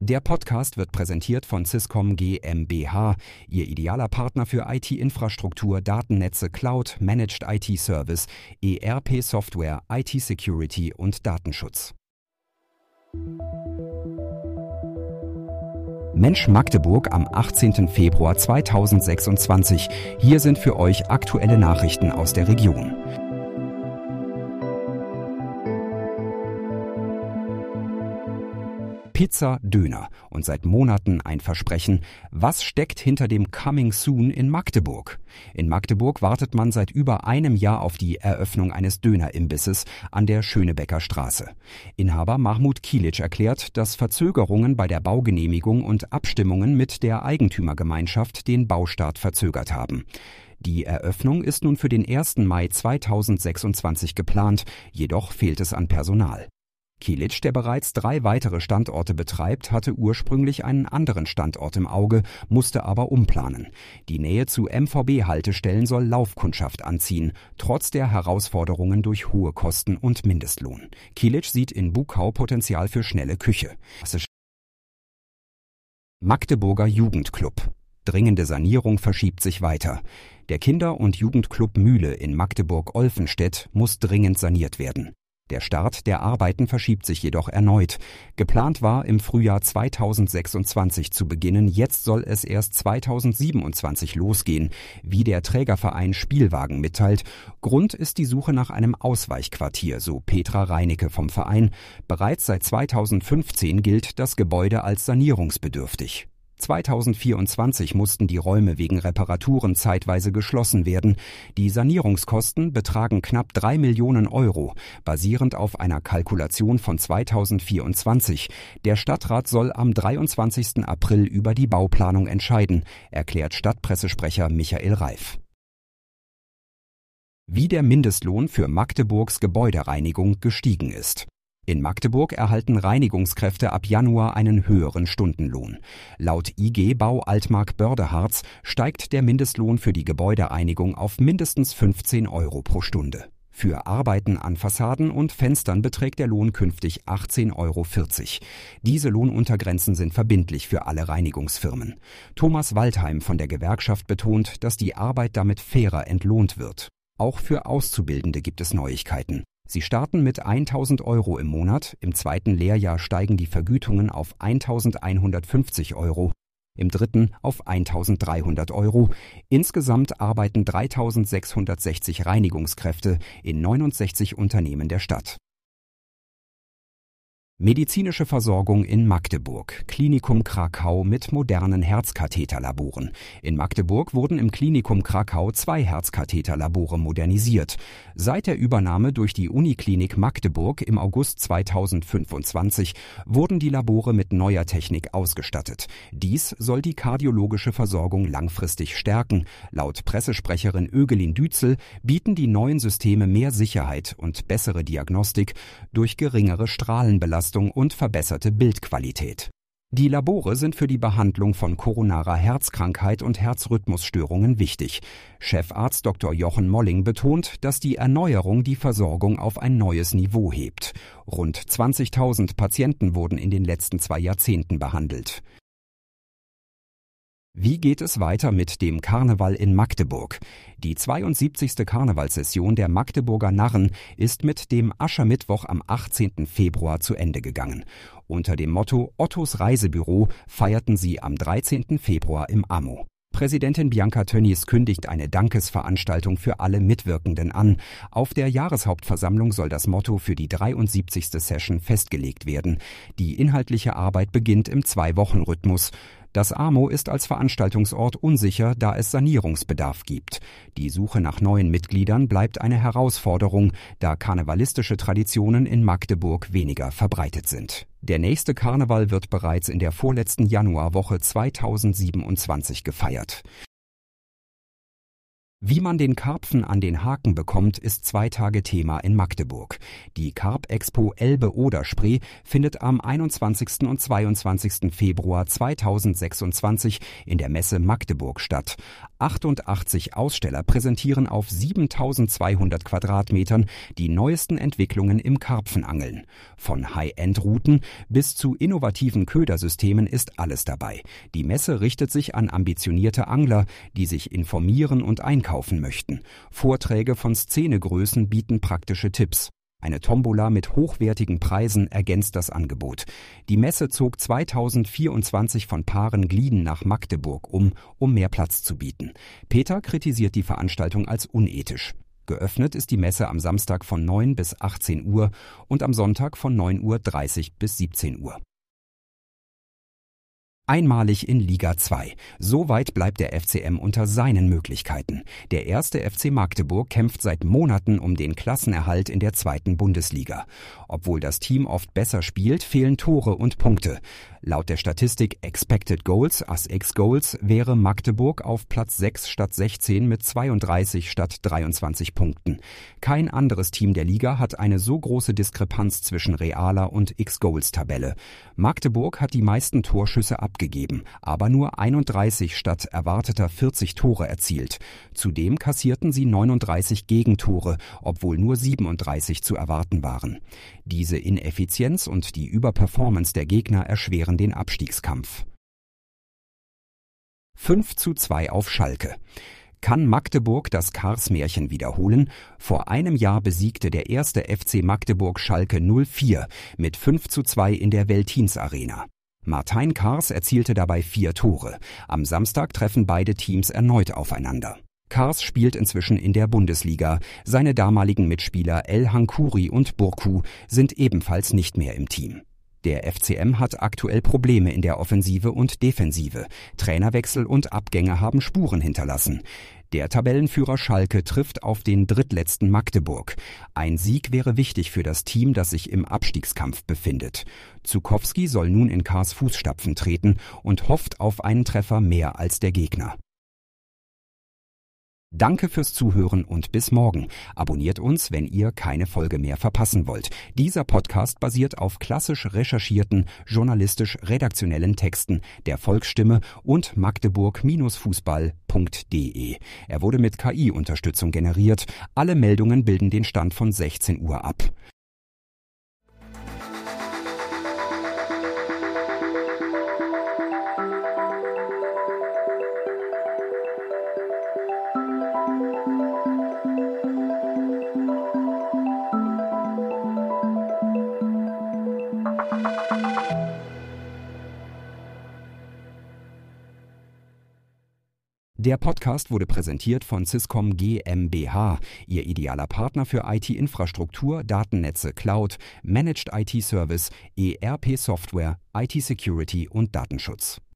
Der Podcast wird präsentiert von Swisscom GmbH, Ihr idealer Partner für IT-Infrastruktur, Datennetze, Cloud, Managed IT-Service, ERP-Software, IT-Security und Datenschutz. Mensch Magdeburg am 18. Februar 2026. Hier sind für euch aktuelle Nachrichten aus der Region. Pizza, Döner und seit Monaten ein Versprechen. Was steckt hinter dem Coming Soon in Magdeburg? In Magdeburg wartet man seit über einem Jahr auf die Eröffnung eines Dönerimbisses an der Schönebecker Straße. Inhaber Mahmut Kilic erklärt, dass Verzögerungen bei der Baugenehmigung und Abstimmungen mit der Eigentümergemeinschaft den Baustart verzögert haben. Die Eröffnung ist nun für den 1. Mai 2026 geplant, jedoch fehlt es an Personal. Kilic, der bereits 3 weitere Standorte betreibt, hatte ursprünglich einen anderen Standort im Auge, musste aber umplanen. Die Nähe zu MVB-Haltestellen soll Laufkundschaft anziehen, trotz der Herausforderungen durch hohe Kosten und Mindestlohn. Kilic sieht in Buckau Potenzial für schnelle Küche. Magdeburger Jugendclub. Dringende Sanierung verschiebt sich weiter. Der Kinder- und Jugendclub Mühle in Magdeburg-Olfenstedt muss dringend saniert werden. Der Start der Arbeiten verschiebt sich jedoch erneut. Geplant war, im Frühjahr 2026 zu beginnen, jetzt soll es erst 2027 losgehen, wie der Trägerverein Spielwagen mitteilt. Grund ist die Suche nach einem Ausweichquartier, so Petra Reinecke vom Verein. Bereits seit 2015 gilt das Gebäude als sanierungsbedürftig. 2024 mussten die Räume wegen Reparaturen zeitweise geschlossen werden. Die Sanierungskosten betragen knapp 3 Millionen Euro, basierend auf einer Kalkulation von 2024. Der Stadtrat soll am 23. April über die Bauplanung entscheiden, erklärt Stadtpressesprecher Michael Reif. Wie der Mindestlohn für Magdeburgs Gebäudereinigung gestiegen ist. In Magdeburg erhalten Reinigungskräfte ab Januar einen höheren Stundenlohn. Laut IG Bau Altmark Bördeharz steigt der Mindestlohn für die Gebäudereinigung auf mindestens 15 Euro pro Stunde. Für Arbeiten an Fassaden und Fenstern beträgt der Lohn künftig 18,40 Euro. Diese Lohnuntergrenzen sind verbindlich für alle Reinigungsfirmen. Thomas Waldheim von der Gewerkschaft betont, dass die Arbeit damit fairer entlohnt wird. Auch für Auszubildende gibt es Neuigkeiten. Sie starten mit 1.000 Euro im Monat, im zweiten Lehrjahr steigen die Vergütungen auf 1.150 Euro, im dritten auf 1.300 Euro. Insgesamt arbeiten 3.660 Reinigungskräfte in 69 Unternehmen der Stadt. Medizinische Versorgung in Magdeburg. Klinikum Krakau mit modernen Herzkatheterlaboren. In Magdeburg wurden im Klinikum Krakau 2 Herzkatheterlabore modernisiert. Seit der Übernahme durch die Uniklinik Magdeburg im August 2025 wurden die Labore mit neuer Technik ausgestattet. Dies soll die kardiologische Versorgung langfristig stärken. Laut Pressesprecherin Ögelin Dützel bieten die neuen Systeme mehr Sicherheit und bessere Diagnostik durch geringere Strahlenbelastung und verbesserte Bildqualität. Die Labore sind für die Behandlung von koronarer Herzkrankheit und Herzrhythmusstörungen wichtig. Chefarzt Dr. Jochen Molling betont, dass die Erneuerung die Versorgung auf ein neues Niveau hebt. Rund 20.000 Patienten wurden in den letzten 2 Jahrzehnten behandelt. Wie geht es weiter mit dem Karneval in Magdeburg? Die 72. Karnevalssession der Magdeburger Narren ist mit dem Aschermittwoch am 18. Februar zu Ende gegangen. Unter dem Motto Ottos Reisebüro feierten sie am 13. Februar im Ammo. Präsidentin Bianca Tönnies kündigt eine Dankesveranstaltung für alle Mitwirkenden an. Auf der Jahreshauptversammlung soll das Motto für die 73. Session festgelegt werden. Die inhaltliche Arbeit beginnt im 2-Wochen-Rhythmus. Das AMO ist als Veranstaltungsort unsicher, da es Sanierungsbedarf gibt. Die Suche nach neuen Mitgliedern bleibt eine Herausforderung, da karnevalistische Traditionen in Magdeburg weniger verbreitet sind. Der nächste Karneval wird bereits in der vorletzten Januarwoche 2027 gefeiert. Wie man den Karpfen an den Haken bekommt, ist 2 Tage Thema in Magdeburg. Die Carp-Expo Elbe-Oder-Spree findet am 21. und 22. Februar 2026 in der Messe Magdeburg statt. 88 Aussteller präsentieren auf 7.200 Quadratmetern die neuesten Entwicklungen im Karpfenangeln. Von High-End-Routen bis zu innovativen Ködersystemen ist alles dabei. Die Messe richtet sich an ambitionierte Angler, die sich informieren und einkaufen möchten. Vorträge von Szenegrößen bieten praktische Tipps. Eine Tombola mit hochwertigen Preisen ergänzt das Angebot. Die Messe zog 2024 von Paarenglieden nach Magdeburg um mehr Platz zu bieten. Peter kritisiert die Veranstaltung als unethisch. Geöffnet ist die Messe am Samstag von 9 bis 18 Uhr und am Sonntag von 9.30 Uhr bis 17 Uhr. Einmalig in Liga 2. So weit bleibt der FCM unter seinen Möglichkeiten. Der erste FC Magdeburg kämpft seit Monaten um den Klassenerhalt in der 2. Bundesliga. Obwohl das Team oft besser spielt, fehlen Tore und Punkte. Laut der Statistik Expected Goals, AS-X Goals, wäre Magdeburg auf Platz 6 statt 16 mit 32 statt 23 Punkten. Kein anderes Team der Liga hat eine so große Diskrepanz zwischen realer und X-Goals-Tabelle. Magdeburg hat die meisten Torschüsse abgegeben, aber nur 31 statt erwarteter 40 Tore erzielt. Zudem kassierten sie 39 Gegentore, obwohl nur 37 zu erwarten waren. Diese Ineffizienz und die Überperformance der Gegner erschweren den Abstiegskampf. 5:2 auf Schalke. Kann Magdeburg das Kars-Märchen wiederholen? Vor einem Jahr besiegte der erste FC Magdeburg Schalke 04 mit 5:2 in der Veltins Arena. Martijn Kars erzielte dabei 4 Tore. Am Samstag treffen beide Teams erneut aufeinander. Kars spielt inzwischen in der Bundesliga. Seine damaligen Mitspieler El Hankouri und Burku sind ebenfalls nicht mehr im Team. Der FCM hat aktuell Probleme in der Offensive und Defensive. Trainerwechsel und Abgänge haben Spuren hinterlassen. Der Tabellenführer Schalke trifft auf den drittletzten Magdeburg. Ein Sieg wäre wichtig für das Team, das sich im Abstiegskampf befindet. Zukowski soll nun in Kars Fußstapfen treten und hofft auf einen Treffer mehr als der Gegner. Danke fürs Zuhören und bis morgen. Abonniert uns, wenn ihr keine Folge mehr verpassen wollt. Dieser Podcast basiert auf klassisch recherchierten, journalistisch-redaktionellen Texten der Volksstimme und magdeburg-fußball.de. Er wurde mit KI-Unterstützung generiert. Alle Meldungen bilden den Stand von 16 Uhr ab. Der Podcast wurde präsentiert von Swisscom GmbH, Ihr idealer Partner für IT-Infrastruktur, Datennetze, Cloud, Managed IT-Service, ERP-Software, IT-Security und Datenschutz.